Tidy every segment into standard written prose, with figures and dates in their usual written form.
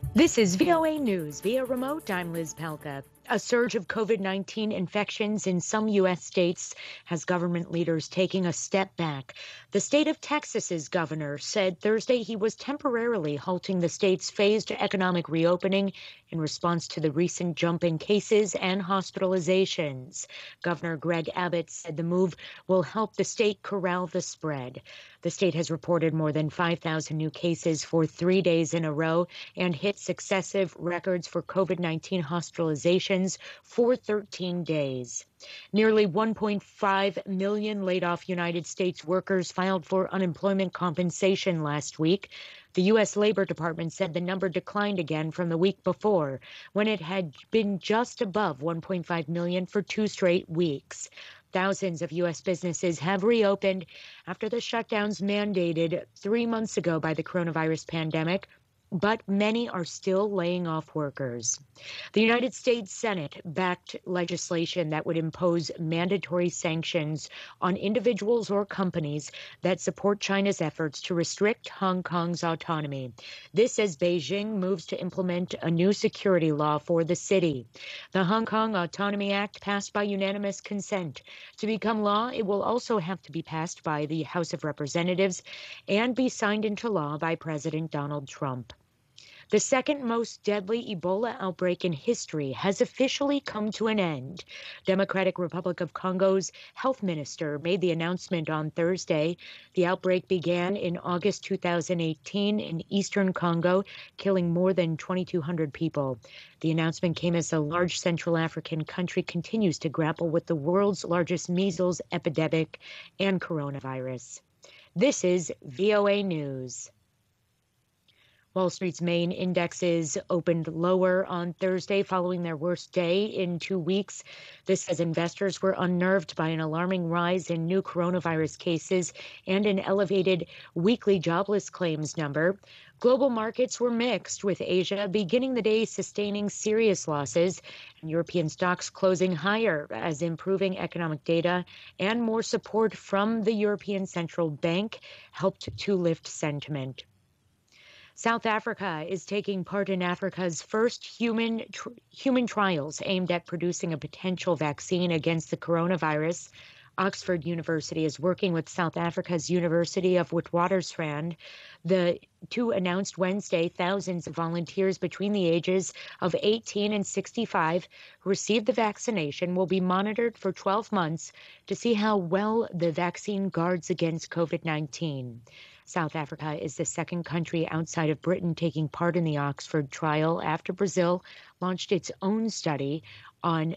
This is VOA News via remote. I'm Liz Pelka. A surge of COVID-19 infections in some U.S. states has government leaders taking a step back. The state of Texas's governor said Thursday he was temporarily halting the state's phased economic reopening in response to the recent jump in cases and hospitalizations. Governor Greg Abbott said the move will help the state corral the spread. The state has reported more than 5,000 new cases for 3 days in a row and hit successive records for COVID-19 hospitalizations for 13 days. Nearly 1.5 million laid-off United States workers filed for unemployment compensation last week. The U.S. Labor Department said the number declined again from the week before, when it had been just above 1.5 million for 2 straight weeks. Thousands of U.S. businesses have reopened after the shutdowns mandated 3 months ago by the coronavirus pandemic, but many are still laying off workers. The United States Senate backed legislation that would impose mandatory sanctions on individuals or companies that support China's efforts to restrict Hong Kong's autonomy. This as Beijing moves to implement a new security law for the city. The Hong Kong Autonomy Act passed by unanimous consent. To become law, it will also have to be passed by the House of Representatives and be signed into law by President Donald Trump. The second most deadly Ebola outbreak in history has officially come to an end. Democratic Republic of Congo's health minister made the announcement on Thursday. The outbreak began in August 2018 in eastern Congo, killing more than 2,200 people. The announcement came as the large Central African country continues to grapple with the world's largest measles epidemic and coronavirus. This is VOA News. Wall Street's main indexes opened lower on Thursday following their worst day in 2 weeks. This as investors were unnerved by an alarming rise in new coronavirus cases and an elevated weekly jobless claims number. Global markets were mixed, with Asia beginning the day sustaining serious losses and European stocks closing higher as improving economic data and more support from the European Central Bank helped to lift sentiment. South Africa is taking part in Africa's first human trials aimed at producing a potential vaccine against the coronavirus. Oxford University is working with South Africa's University of Witwatersrand. The two announced Wednesday thousands of volunteers between the ages of 18 and 65 who received the vaccination will be monitored for 12 months to see how well the vaccine guards against COVID-19. South Africa is the second country outside of Britain taking part in the Oxford trial after Brazil launched its study on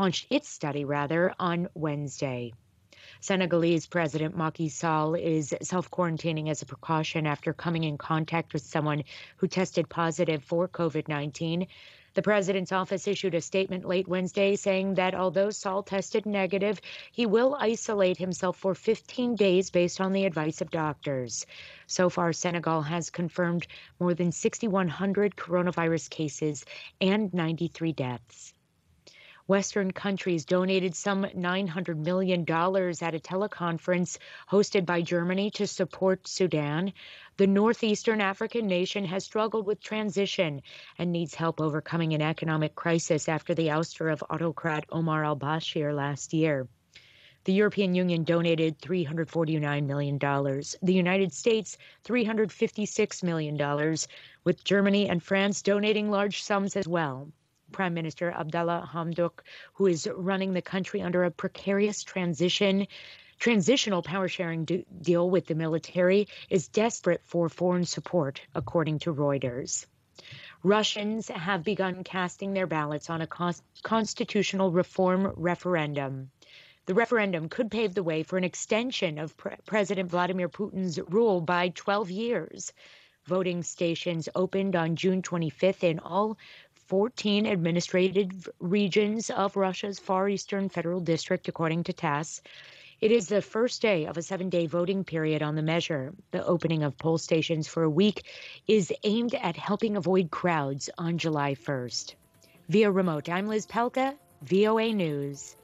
Wednesday. Senegalese President Macky Sall is self-quarantining as a precaution after coming in contact with someone who tested positive for COVID-19. The president's office issued a statement late Wednesday saying that although Sall tested negative, he will isolate himself for 15 days based on the advice of doctors. So far, Senegal has confirmed more than 6,100 coronavirus cases and 93 deaths. Western countries donated some $900 million at a teleconference hosted by Germany to support Sudan. The northeastern African nation has struggled with transition and needs help overcoming an economic crisis after the ouster of autocrat Omar al-Bashir last year. The European Union donated $349 million. The United States, $356 million, with Germany and France donating large sums as well. Prime Minister Abdallah Hamdok, who is running the country under a precarious transitional power-sharing deal with the military, is desperate for foreign support, according to Reuters. Russians have begun casting their ballots on a constitutional reform referendum. The referendum could pave the way for an extension of President Vladimir Putin's rule by 12 years. Voting stations opened on June 25th in all 14 administrative regions of Russia's Far Eastern Federal District, according to TASS. It is the first day of a 7-day voting period on the measure. The opening of poll stations for a week is aimed at helping avoid crowds on July 1st. Via remote, I'm Liz Pelka, VOA News.